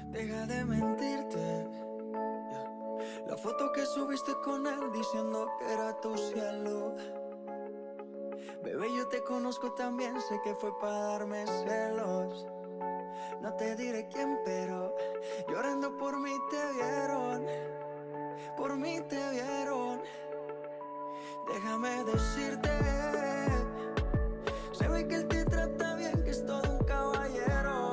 Deja de mentirte. La foto que subiste con él diciendo que era tu cielo. Bebé, yo te conozco también, sé que fue para darme celos. No te diré quién, pero llorando por mí te vieron. Por mí te vieron. Déjame decirte, se ve que él te trata bien, que es todo un caballero.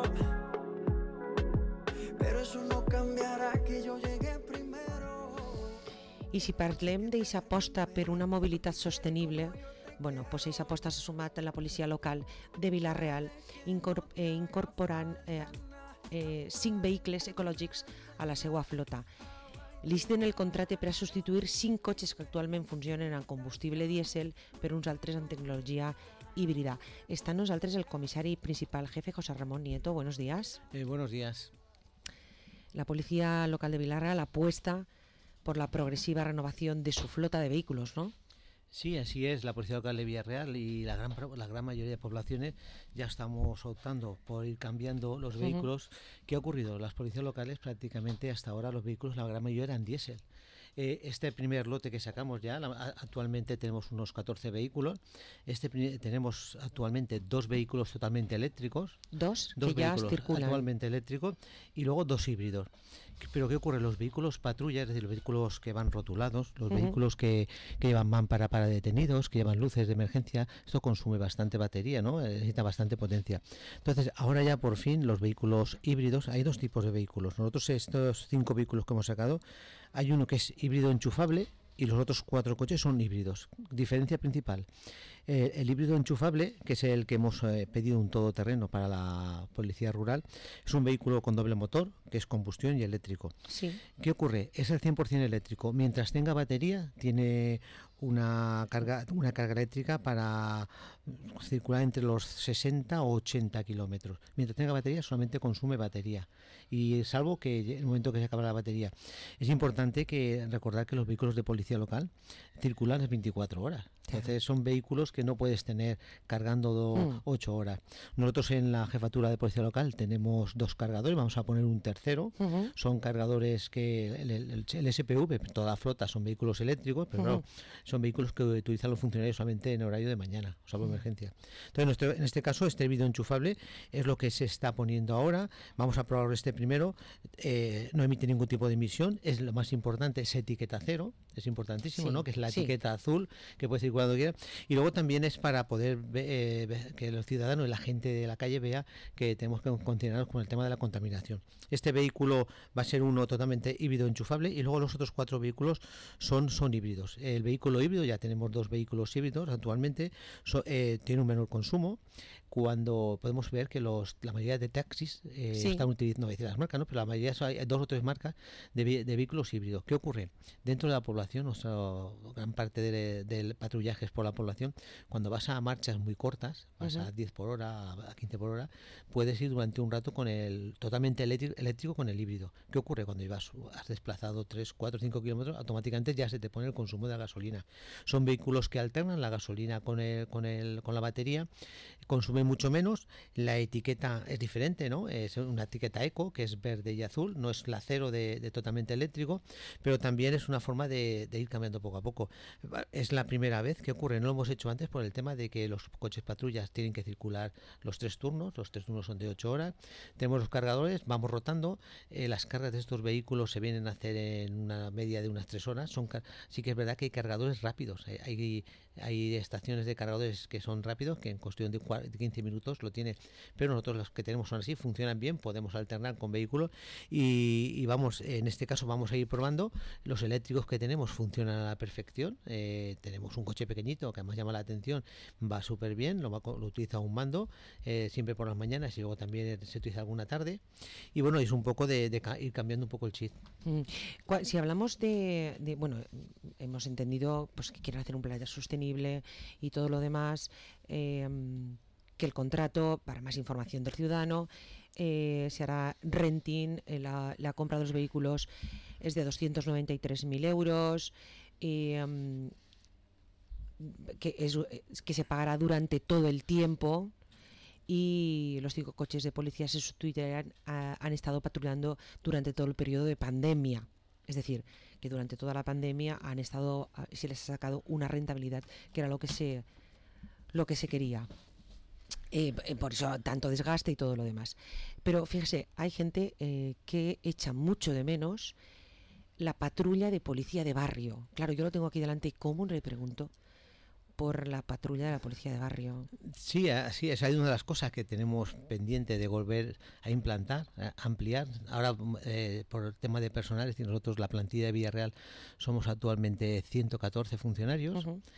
Però eso no cambiarà que jo llegué primero. I si parlem d'eixa aposta per una mobilitat sostenible, bueno, pues eixa aposta s'ha sumat la policia local de Vila-real incorporant 5 vehicles ecològics a la seva flota. Liciten el contracte per a substituir 5 cotxes que actualment funcionen amb combustible dièsel per uns altres amb tecnologia híbrida. Està amb nosaltres el comissari principal, jefe José Ramón Nieto. Buenos días. Buenos días. La policía local de Vila-real apuesta por la progresiva renovación de su flota de vehículos, ¿no? Sí, así es. La Policía Local de Villarreal y la gran mayoría de poblaciones ya estamos optando por ir cambiando los vehículos. ¿Qué ha ocurrido? Las policías locales prácticamente hasta ahora los vehículos, la gran mayoría eran diésel. Este primer lote que sacamos ya, actualmente tenemos unos 14 vehículos. Tenemos actualmente 2 vehículos totalmente eléctricos. Dos que ya vehículos circulan. Actualmente eléctricos y luego 2 híbridos. Pero ¿qué ocurre? Los vehículos patrulla, es decir, los vehículos que van rotulados, los vehículos que llevan para detenidos, que llevan luces de emergencia, esto consume bastante batería, ¿no? Necesita bastante potencia. Entonces, ahora ya por fin los vehículos híbridos, hay 2 tipos de vehículos. Nosotros estos 5 vehículos que hemos sacado, hay uno que es híbrido enchufable y los otros 4 coches son híbridos. Diferencia principal, el híbrido enchufable, que es el que hemos pedido un todoterreno para la policía rural, es un vehículo con doble motor, que es combustión y eléctrico. Sí. ¿Qué ocurre? Es el 100% eléctrico. Mientras tenga batería, tiene una carga eléctrica para circular entre los 60 o 80 kilómetros. Mientras tenga batería, solamente consume batería. Y salvo que en el momento que se acaba la batería. Es importante recordar que los vehículos de policía local circulan las 24 horas. Entonces son vehículos que no puedes tener cargando 8 horas. Nosotros en la jefatura de policía local tenemos 2 cargadores, vamos a poner un tercero. Son cargadores que el SPV, toda la flota son vehículos eléctricos, pero no, son vehículos que utilizan los funcionarios solamente en horario de mañana, o salvo emergencia. Entonces en este caso este híbrido enchufable es lo que se está poniendo ahora. Vamos a probar este primero. No emite ningún tipo de emisión, es lo más importante, es etiqueta cero, es importantísimo, ¿no? Que es la etiqueta azul, que puede ir cuando quiera, y luego también es para poder que los ciudadanos y la gente de la calle vea que tenemos que continuar con el tema de la contaminación. Este vehículo va a ser uno totalmente híbrido enchufable y luego los otros 4 vehículos son híbridos. El vehículo híbrido, ya tenemos 2 vehículos híbridos actualmente, tiene un menor consumo. Cuando podemos ver que la mayoría de taxis están utilizando, no voy a decir las marcas, ¿no? Pero la mayoría hay 2 o 3 marcas de vehículos híbridos. ¿Qué ocurre? Dentro de la población, gran parte del patrullaje es por la población. Cuando vas a marchas muy cortas, vas a 10 por hora, a 15 por hora, puedes ir durante un rato con el totalmente eléctrico con el híbrido. ¿Qué ocurre? Cuando has desplazado 3, 4, 5 kilómetros, automáticamente ya se te pone el consumo de la gasolina. Son vehículos que alternan la gasolina con la batería, consumen mucho menos. La etiqueta es diferente, ¿no? Es una etiqueta eco, que es verde y azul, no es la cero de totalmente eléctrico, pero también es una forma de ir cambiando poco a poco. Es la primera vez que ocurre, no lo hemos hecho antes por el tema de que los coches patrullas tienen que circular los 3 turnos son de 8 horas. Tenemos los cargadores, vamos rotando. Las cargas de estos vehículos se vienen a hacer en una media de unas 3 horas. Sí que es verdad que hay cargadores rápidos, hay estaciones de cargadores que son rápidos, que en cuestión de 15 minutos lo tiene, pero nosotros los que tenemos son así, funcionan bien, podemos alternar con vehículos y vamos, en este caso vamos a ir probando. Los eléctricos que tenemos funcionan a la perfección. Tenemos un coche pequeñito que además llama la atención, va súper bien, lo utiliza un mando siempre por las mañanas y luego también se utiliza alguna tarde, y bueno, es un poco de ir cambiando un poco el chip. Si hablamos bueno, hemos entendido pues que quieren hacer un planeta sostenible y todo lo demás, que el contrato, para más información del ciudadano, se hará renting, la compra de los vehículos es de 293.000 euros, que se pagará durante todo el tiempo, y los 5 coches de policía se sustituirán han estado patrullando durante todo el periodo de pandemia. Es decir, que durante toda la pandemia se les ha sacado una rentabilidad que era lo que se quería. Por eso tanto desgaste y todo lo demás. Pero fíjese, hay gente que echa mucho de menos la patrulla de policía de barrio. Claro, yo lo tengo aquí delante y ¿cómo le pregunto por la patrulla de la policía de barrio? Sí, así es. Hay una de las cosas que tenemos pendiente de volver a implantar, a ampliar. Ahora, por el tema de personal, es decir, nosotros la plantilla de Villarreal somos actualmente 114 funcionarios. Uh-huh.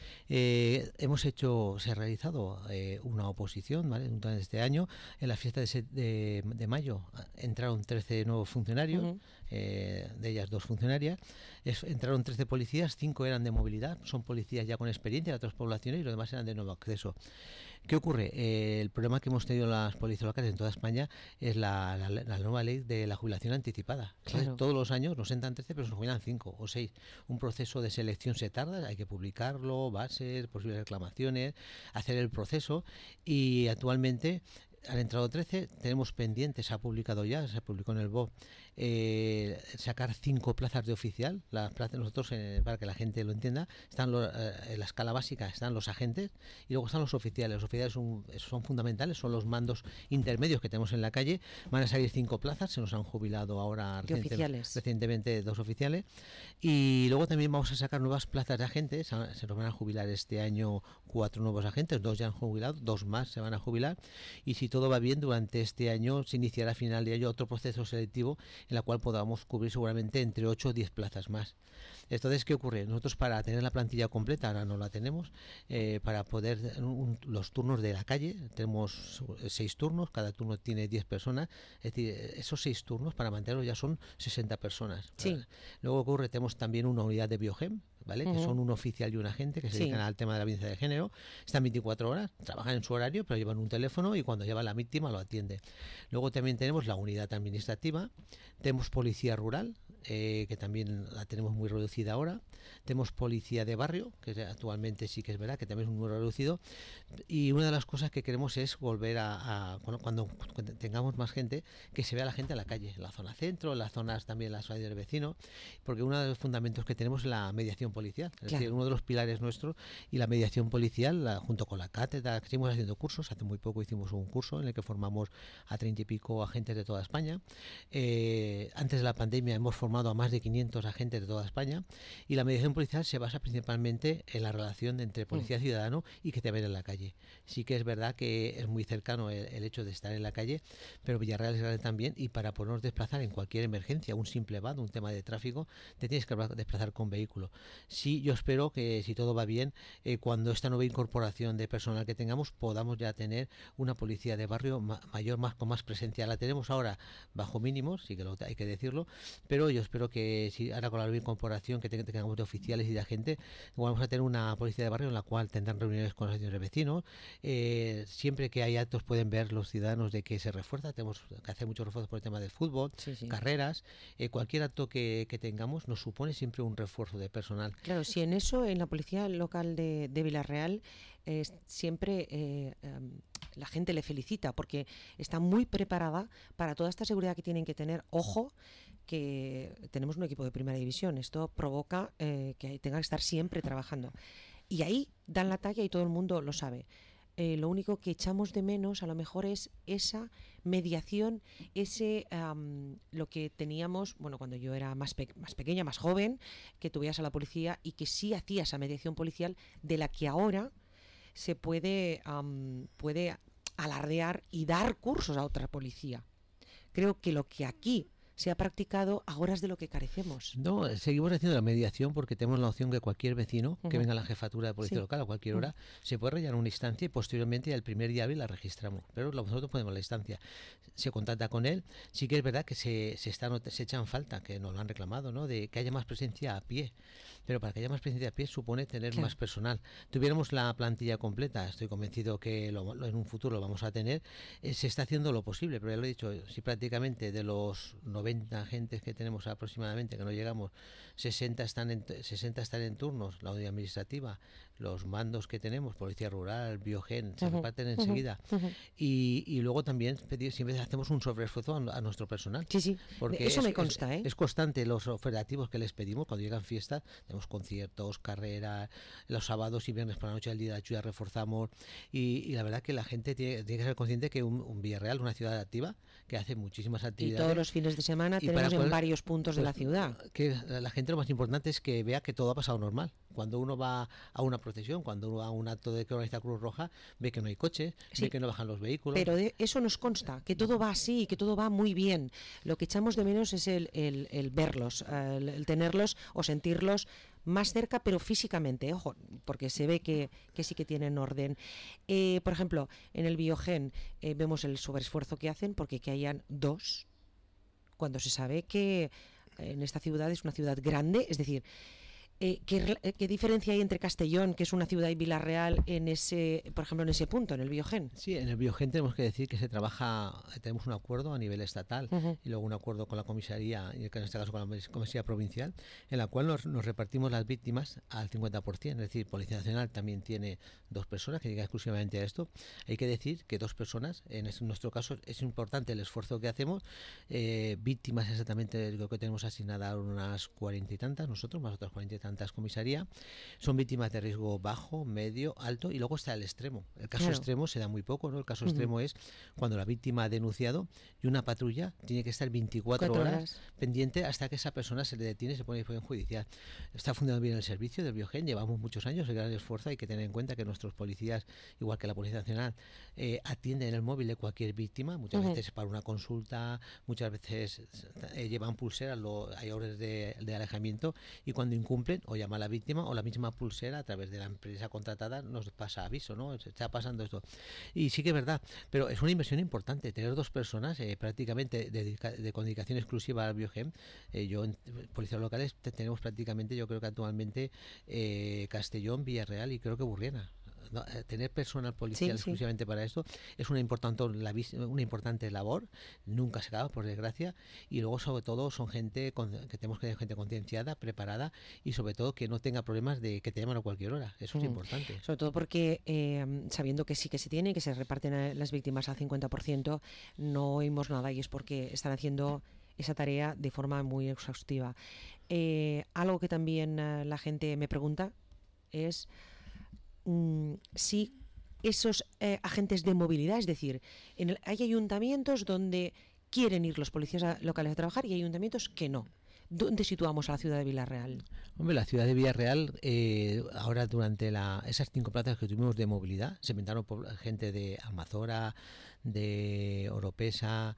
Se ha realizado una oposición, ¿vale? Este año, en la fiesta de mayo, entraron 13 nuevos funcionarios. Uh-huh. De ellas 2 funcionarias, entraron 13 policías, 5 eran de movilidad, son policías ya con experiencia de otras poblaciones y los demás eran de nuevo acceso. ¿Qué ocurre? El problema que hemos tenido en las policías locales en toda España es la nueva ley de la jubilación anticipada. Claro. Todos los años nos entran 13, pero se jubilan 5 o 6. Un proceso de selección se tarda, hay que publicarlo, bases, posibles reclamaciones, hacer el proceso, y actualmente han entrado 13, tenemos pendientes, se publicó en el BOP, sacar 5 plazas de oficial. Las plazas, nosotros, para que la gente lo entienda, están en la escala básica están los agentes y luego están los oficiales. Los oficiales son fundamentales, son los mandos intermedios que tenemos en la calle. Van a salir 5 plazas, se nos han jubilado ahora recientemente 2 oficiales, y luego también vamos a sacar nuevas plazas de agentes. Se nos van a jubilar este año 4 nuevos agentes, 2 ya han jubilado, 2 más se van a jubilar, y si todo va bien, durante este año se iniciará a final de año otro proceso selectivo en la cual podamos cubrir seguramente entre 8 o 10 plazas más. Entonces, ¿qué ocurre? Nosotros, para tener la plantilla completa, ahora no la tenemos, para poder los turnos de la calle, tenemos 6 turnos, cada turno tiene 10 personas, es decir, esos 6 turnos para mantenerlos ya son 60 personas. Sí. Luego ocurre, tenemos también una unidad de Biogem, ¿vale? Uh-huh. Que son un oficial y un agente que se dedican al tema de la violencia de género. Están 24 horas, trabajan en su horario, pero llevan un teléfono y cuando lleva la víctima lo atiende. Luego también tenemos la unidad administrativa, tenemos policía rural, que también la tenemos muy reducida ahora. Tenemos policía de barrio, que actualmente sí que es verdad que también es muy reducido. Y una de las cosas que queremos es volver cuando tengamos más gente, que se vea la gente en la calle, en la zona centro, en las zonas también, las zonas del vecino, porque uno de los fundamentos que tenemos es la mediación policial. Es decir, uno de los pilares nuestros, y la mediación policial, junto con la cátedra, que seguimos haciendo cursos. Hace muy poco hicimos un curso en el que formamos a 30 y pico agentes de toda España. Antes de la pandemia hemos formado a más de 500 agentes de toda España, y la mediación policial se basa principalmente en la relación entre policía y ciudadano y que te ven en la calle. Sí que es verdad que es muy cercano el hecho de estar en la calle, pero Villarreal es grande también, y para podernos desplazar en cualquier emergencia, un simple vado, un tema de tráfico, te tienes que desplazar con vehículo. Sí, yo espero que, si todo va bien, cuando esta nueva incorporación de personal que tengamos, podamos ya tener una policía de barrio mayor, con más presencia. La tenemos ahora bajo mínimos, sí que hay que decirlo, pero yo espero que, si ahora con la nueva incorporación que tengamos de oficiales y de agentes, vamos a tener una policía de barrio en la cual tendrán reuniones con los señores vecinos. Siempre que hay actos pueden ver los ciudadanos de que se refuerza. Tenemos que hacer muchos refuerzos por el tema del fútbol, carreras. Cualquier acto que tengamos nos supone siempre un refuerzo de personal. Claro, si en eso, en la policía local de Villarreal, siempre la gente le felicita porque está muy preparada para toda esta seguridad que tienen que tener. Ojo, que tenemos un equipo de primera división. Esto provoca que tenga que estar siempre trabajando. Y ahí dan la talla y todo el mundo lo sabe. Lo único que echamos de menos a lo mejor es esa mediación, lo que teníamos, bueno, cuando yo era más pequeña, más joven, que tuvieras a la policía y que sí hacía esa mediación policial, de la que ahora se puede alardear y dar cursos a otra policía. Creo que lo que aquí se ha practicado ahora es de lo que carecemos. No, seguimos haciendo la mediación porque tenemos la opción que cualquier vecino que venga a la jefatura de policía local a cualquier hora se puede rellenar una instancia y posteriormente al primer día hábil la registramos. Pero nosotros ponemos la instancia, se contacta con él. Sí que es verdad que se echan falta, que nos lo han reclamado, ¿no?, de que haya más presencia a pie. Pero para que haya más presencia a pie supone tener más personal. Tuviéramos la plantilla completa, estoy convencido que en un futuro lo vamos a tener. Se está haciendo lo posible, pero ya lo he dicho, si prácticamente de los 90 90 agentes que tenemos aproximadamente, que no llegamos, 60 están en turnos, la unidad administrativa, los mandos que tenemos, Policía Rural, Biogen, se reparten enseguida. Y luego también siempre hacemos un sobreesfuerzo a nuestro personal. Sí, porque eso me consta. Es constante los operativos que les pedimos cuando llegan fiestas. Tenemos conciertos, carreras, los sábados y viernes por la noche, el día de la lluvia reforzamos. Y la verdad que la gente tiene que ser consciente que un Villarreal, una ciudad activa, que hace muchísimas actividades. Y todos los fines de semana tenemos en varios puntos de la ciudad. Que la gente, lo más importante es que vea que todo ha pasado normal. Cuando uno va a una procesión, cuando uno va a un acto de que organiza Cruz Roja, ve que no hay coches, ve que no bajan los vehículos. Pero de eso nos consta, que todo va así, que todo va muy bien. Lo que echamos de menos es el verlos, el tenerlos o sentirlos más cerca, pero físicamente, ojo, porque se ve que sí que tienen orden. Por ejemplo, en el Biogen vemos el sobreesfuerzo que hacen porque que hayan 2, cuando se sabe que en esta ciudad es una ciudad grande, es decir, ¿qué diferencia hay entre Castellón, que es una ciudad, y Vila-real por ejemplo, en ese punto, en el Biogen? Sí, en el Biogen tenemos que decir que tenemos un acuerdo a nivel estatal y luego un acuerdo con la comisaría, y en este caso con la comisaría provincial, en la cual nos repartimos las víctimas al 50%, es decir, Policía Nacional también tiene 2 personas que llegan exclusivamente a esto. Hay que decir que 2 personas, en nuestro caso es importante el esfuerzo que hacemos, víctimas exactamente, creo que tenemos asignadas unas 40 y tantas, nosotros más otras 40 y tantas comisaría, son víctimas de riesgo bajo, medio, alto, y luego está el extremo. El caso extremo se da muy poco, ¿no? El caso extremo es cuando la víctima ha denunciado y una patrulla tiene que estar 24 horas pendiente hasta que esa persona se le detiene y se pone en judicial. Está funcionando bien el servicio del Biogen, llevamos muchos años, el gran esfuerzo. Hay que tener en cuenta que nuestros policías, igual que la Policía Nacional, atienden el móvil de cualquier víctima, muchas veces para una consulta, muchas veces llevan pulseras, hay órdenes de alejamiento, y cuando incumplen o llama a la víctima o la misma pulsera a través de la empresa contratada nos pasa aviso, ¿no? Se está pasando esto. Y sí que es verdad, pero es una inversión importante tener 2 personas prácticamente con dedicación exclusiva al Biogen. Yo en policías locales tenemos prácticamente, yo creo que actualmente Castellón, Villarreal y creo que Burriana. No, tener personal policial exclusivamente para esto es una importante labor, nunca se acaba, por desgracia, y luego sobre todo son gente que tenemos que tener gente concienciada, preparada, y sobre todo que no tenga problemas de que te llaman a cualquier hora. Eso es importante. Sobre todo porque sabiendo que sí que se tiene, que se reparten las víctimas al 50%, no oímos nada, y es porque están haciendo esa tarea de forma muy exhaustiva. Algo que también la gente me pregunta es si esos agentes de movilidad, es decir, hay ayuntamientos donde quieren ir los policías locales a trabajar y hay ayuntamientos que no. ¿Dónde situamos a la ciudad de Vila-real? Hombre, la ciudad de Villarreal, ahora durante esas 5 plazas que tuvimos de movilidad, se inventaron gente de Almazora, de Oropesa,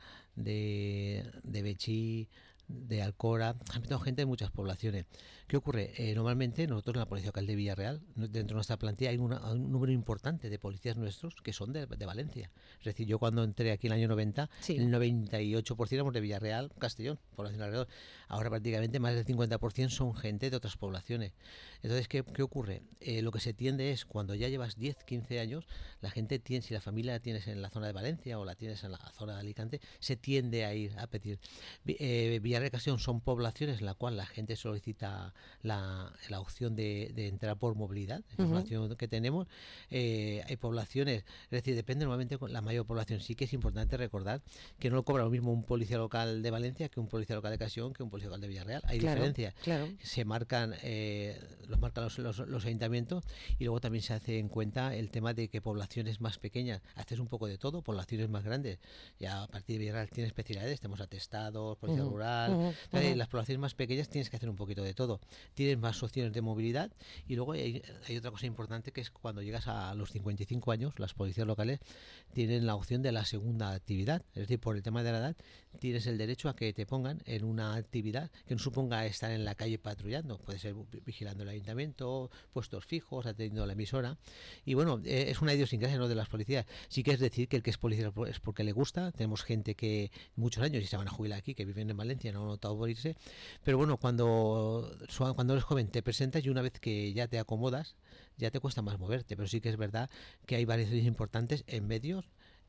de Bechí, de Alcora, han metido gente de muchas poblaciones. ¿Qué ocurre? Normalmente nosotros en la Policía Local de Villarreal, dentro de nuestra plantilla hay un número importante de policías nuestros que son de Valencia. Es decir, yo cuando entré aquí en el año 90, el 98% éramos de Villarreal, Castellón, población alrededor. Ahora prácticamente más del 50% son gente de otras poblaciones. Entonces, ¿qué ocurre? Lo que se tiende es, cuando ya llevas 10, 15 años, la gente si la familia la tienes en la zona de Valencia o la tienes en la zona de Alicante, se tiende a ir a pedir. Villarreal y Castellón son poblaciones en la cual la gente solicita la opción de entrar por movilidad, es una opción que tenemos. Hay poblaciones, es decir, depende normalmente de la mayor población. Sí que es importante recordar que no lo cobra lo mismo un policía local de Valencia que un policía local de Castellón que un policía local de Villarreal. Hay diferencias. Claro. Se marcan, los marcan los ayuntamientos, y luego también se hace en cuenta el tema de que poblaciones más pequeñas haces un poco de todo, poblaciones más grandes ya a partir de Villarreal tiene especialidades, tenemos atestados, policía rural. Las poblaciones más pequeñas tienes que hacer un poquito de todo, tienes más opciones de movilidad. Y luego hay otra cosa importante, que es cuando llegas a los 55 años, las policías locales tienen la opción de la segunda actividad, es decir, por el tema de la edad tienes el derecho a que te pongan en una actividad que no suponga estar en la calle patrullando, puede ser vigilando el ayuntamiento, puestos fijos, atendiendo la emisora. Y bueno, es una idiosincrasia, ¿no?, de las policías. Sí que es decir que el que es policía es porque le gusta. Tenemos gente que muchos años y se van a jubilar aquí, que viven en Valencia, no han notado por irse, pero bueno, cuando eres joven te presentas, y una vez que ya te acomodas ya te cuesta más moverte. Pero sí que es verdad que hay variaciones importantes en medios,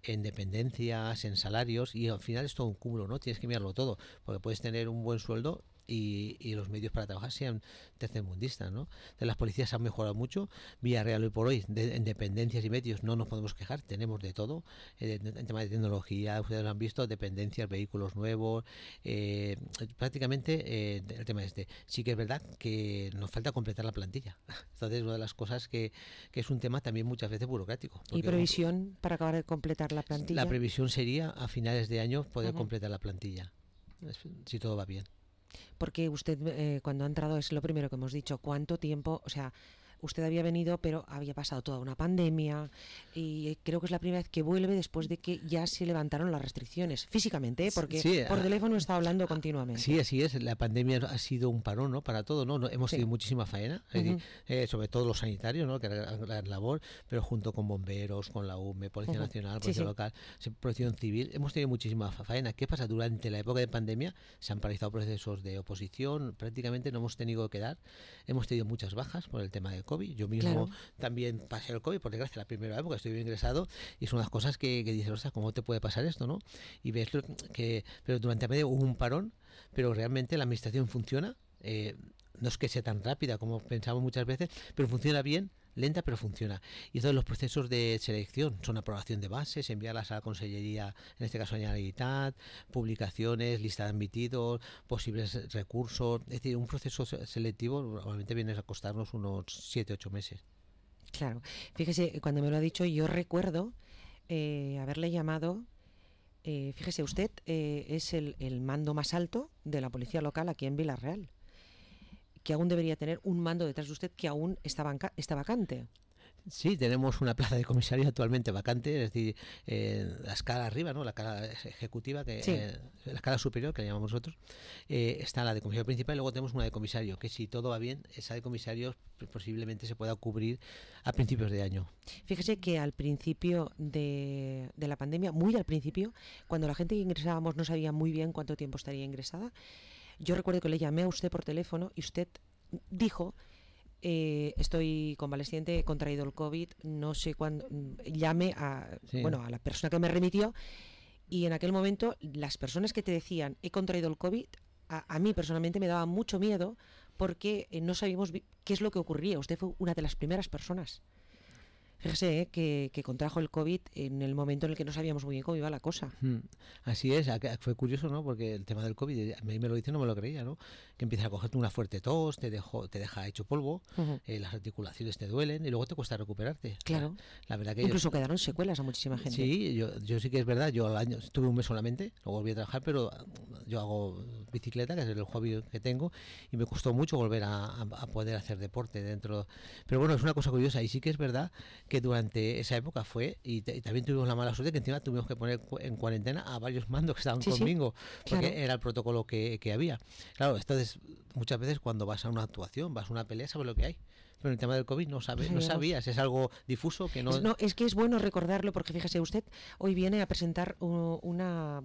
en dependencias, en salarios, y al final es todo un cúmulo, ¿no? Tienes que mirarlo todo, porque puedes tener un buen sueldo y los medios para trabajar sean tercermundistas, ¿no? Entonces, las policías han mejorado mucho. Villarreal hoy por hoy, en dependencias y medios, no nos podemos quejar, tenemos de todo. En tema de tecnología, ustedes lo han visto, dependencias, vehículos nuevos, prácticamente el tema este. Sí que es verdad que nos falta completar la plantilla. Entonces, una de las cosas que es un tema también muchas veces burocrático. ¿Y previsión para acabar de completar la plantilla? La previsión sería a finales de año poder completar la plantilla, si todo va bien. Porque usted cuando ha entrado es lo primero que hemos dicho, ¿cuánto tiempo? O sea, usted había venido, pero había pasado toda una pandemia y creo que es la primera vez que vuelve después de que ya se levantaron las restricciones, físicamente, porque sí, por teléfono está hablando continuamente. Sí, así es. La pandemia ha sido un parón, ¿no? Para todo, ¿no? Hemos tenido muchísima faena, sobre todo los sanitarios, ¿no? Que era la gran labor, pero junto con bomberos, con la UME, Policía Nacional, Policía Local, Protección Civil, hemos tenido muchísima faena. ¿Qué pasa? Durante la época de pandemia se han paralizado procesos de oposición, prácticamente no hemos tenido que dar, hemos tenido muchas bajas por el tema de COVID. Yo mismo también pasé el COVID, por desgracia, la primera época estoy bien ingresado y son unas cosas que dices, ostras, ¿cómo te puede pasar esto, no? Y ves que, pero durante la media hubo un parón, pero realmente la administración funciona, no es que sea tan rápida como pensamos muchas veces, pero funciona bien, lenta pero funciona. Y todos los procesos de selección son aprobación de bases, enviarlas a la Consellería, en este caso a la Generalitat, publicaciones, lista de admitidos, posibles recursos, es decir, un proceso selectivo normalmente viene a costarnos unos 7-8 meses. Claro, fíjese, cuando me lo ha dicho yo recuerdo haberle llamado, fíjese usted, es el mando más alto de la policía local aquí en Vila-real, que aún debería tener un mando detrás de usted que aún está vacante. Sí, tenemos una plaza de comisario actualmente vacante, es decir, la escala arriba, ¿no? La escala ejecutiva, la escala superior, que la llamamos nosotros, está la de comisario principal y luego tenemos una de comisario, que si todo va bien, esa de comisario posiblemente se pueda cubrir a principios de año. Fíjese que al principio de la pandemia, muy al principio, cuando la gente que ingresábamos no sabía muy bien cuánto tiempo estaría ingresada, yo recuerdo que le llamé a usted por teléfono y usted dijo: estoy convaleciente, he contraído el COVID, no sé cuándo, llame a la persona que me remitió, y en aquel momento las personas que te decían he contraído el COVID, a mí personalmente me daba mucho miedo porque no sabíamos qué es lo que ocurría. Usted fue una de las primeras personas. Fíjese que contrajo el COVID en el momento en el que no sabíamos muy bien cómo iba la cosa. Así es, fue curioso, ¿no? Porque el tema del COVID, a mí me lo dice, no me lo creía, ¿no? Que empiezas a cogerte una fuerte tos, te deja hecho polvo, las articulaciones te duelen y luego te cuesta recuperarte. Claro. La verdad que incluso quedaron secuelas a muchísima gente. Sí, yo sí que es verdad, yo al año estuve un mes solamente, luego volví a trabajar, pero yo hago bicicleta, que es el hobby que tengo, y me costó mucho volver a poder hacer deporte dentro. Pero bueno, es una cosa curiosa y sí que es verdad que durante esa época fue, y también tuvimos la mala suerte que encima tuvimos que poner en cuarentena a varios mandos que estaban conmigo, porque era el protocolo que había. Claro, entonces muchas veces cuando vas a una actuación, vas a una pelea, sabes lo que hay. Pero en el tema del COVID no sabías, es algo difuso que no... No, es que es bueno recordarlo porque fíjese usted, hoy viene a presentar una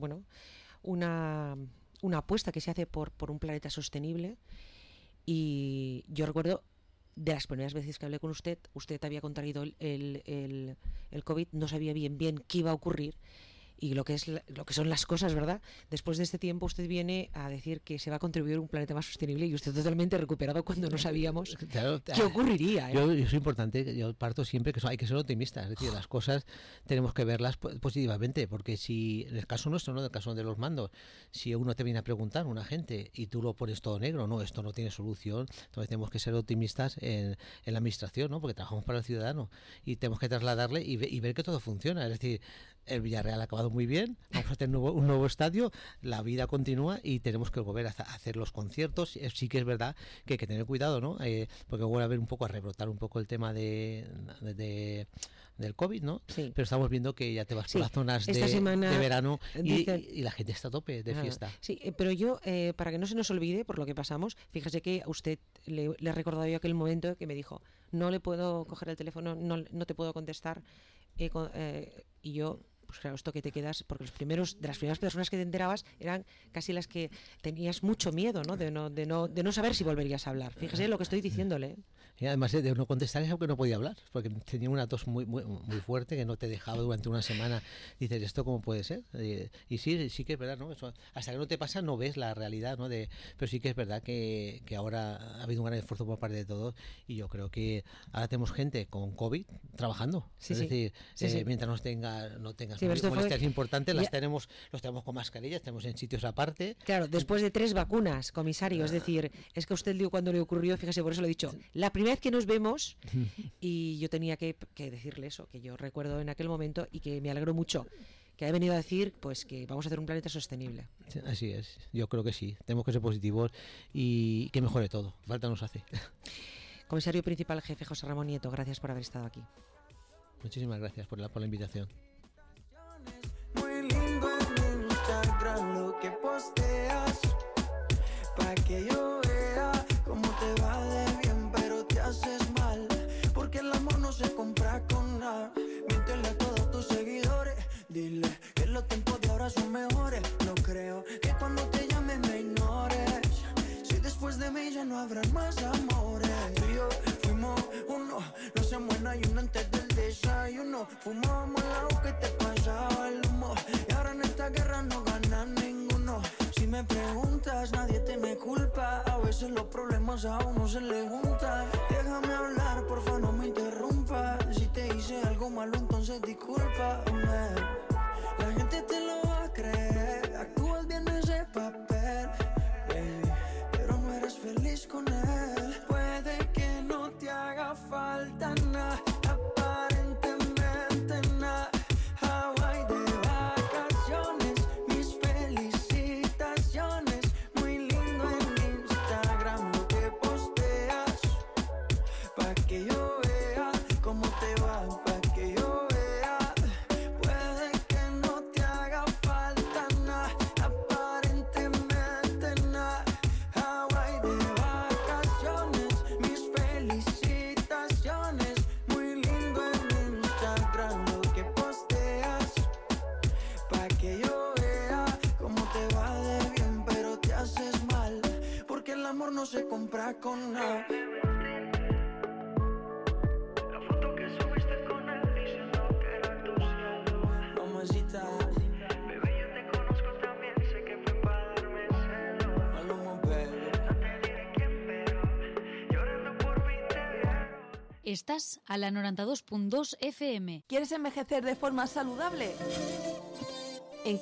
apuesta que se hace por un planeta sostenible, y yo recuerdo de las primeras veces que hablé con usted había contraído el COVID, no sabía bien qué iba a ocurrir y lo que son las cosas, ¿verdad? Después de este tiempo usted viene a decir que se va a contribuir a un planeta más sostenible y usted totalmente recuperado cuando no sabíamos qué ocurriría. Yo es importante, yo parto siempre que hay que ser optimistas, es decir, las cosas tenemos que verlas positivamente, porque si, en el caso nuestro, ¿no? En el caso de los mandos, si uno te viene a preguntar, un agente, y tú lo pones todo negro, no, esto no tiene solución, entonces tenemos que ser optimistas en la administración, ¿no? Porque trabajamos para el ciudadano y tenemos que trasladarle y ver que todo funciona, es decir, el Villarreal ha acabado muy bien, vamos a tener un nuevo estadio, la vida continúa y tenemos que volver a hacer los conciertos. Sí que es verdad que hay que tener cuidado, ¿no? Porque vuelve a ver un poco, a rebrotar un poco el tema del COVID, ¿no? Sí. Pero estamos viendo que ya te vas por las zonas de verano y la gente está a tope de fiesta. Sí, pero yo, para que no se nos olvide por lo que pasamos, fíjese que a usted le he recordado yo aquel momento que me dijo: no le puedo coger el teléfono, no te puedo contestar, y yo... pues claro, esto que te quedas, porque de las primeras personas que te enterabas eran casi las que tenías mucho miedo, ¿no? De no saber si volverías a hablar. Fíjese lo que estoy diciéndole. Y además de no contestar es porque no podía hablar, porque tenía una tos muy fuerte que no te dejaba durante una semana. Dices, ¿esto cómo puede ser? Y sí que es verdad, ¿no? Eso, hasta que no te pasa no ves la realidad, ¿no? Pero sí que es verdad que ahora ha habido un gran esfuerzo por parte de todos y yo creo que ahora tenemos gente con COVID trabajando. Es decir, mientras no tengas molestias importantes, los tenemos con mascarillas, tenemos en sitios aparte. Claro, después de 3 vacunas, comisario, es decir, es que a usted cuando le ocurrió, fíjese, por eso lo he dicho, la primera vez que nos vemos, y yo tenía que decirle eso, que yo recuerdo en aquel momento y que me alegro mucho, que ha venido a decir pues que vamos a hacer un planeta sostenible. Sí, así es, yo creo que sí, tenemos que ser positivos y que mejore todo, falta nos hace. Comisario principal jefe José Ramón Nieto, gracias por haber estado aquí. Muchísimas gracias por la invitación. Muy lindo en Instagram lo que posteas, pa' que yo vea cómo te va de bien, pero te haces mal, porque el amor no se compra con nada. Miéntele a todos tus seguidores, dile que los tiempos de ahora son mejores. No creo que cuando te llame me ignores, si después de mí ya no habrá más amores. Tú y yo fuimos uno, no se muera y uno antes del desayuno. Fumábamos el agua que te pasaba el humo, y ahora en esta guerra no gana ninguno. Si me preguntas, nadie te me culpa, a veces los problemas a uno se le juntan. Déjame hablar, porfa, no me interrumpas. Si te hice algo malo, entonces discúlpame. La gente te lo va a creer, actúas bien ese papel, baby, pero no eres feliz con él. Puede que no te haga falta nada, aparentemente nada. Hawaii de vacaciones, mis felicitaciones. Muy lindo en Instagram lo que posteas, pa' que yo vea cómo te va, pa' que yo vea. Puede que no te haga falta nada, aparentemente nada. Hawaii de vacaciones, mis felicitaciones. Muy lindo en Instagram lo que posteas, pa' que yo vea cómo te va de bien, pero te haces mal, porque el amor no se compra con nada. La foto que subiste con él diciendo que era tu cielo. Mamacita, bebé, yo te conozco también, sé que fue para darme celo. Maluma, baby. No te diré quién, pero llorando por mí te vieron. Estás a la 92.2 FM. ¿Quieres envejecer de forma saludable?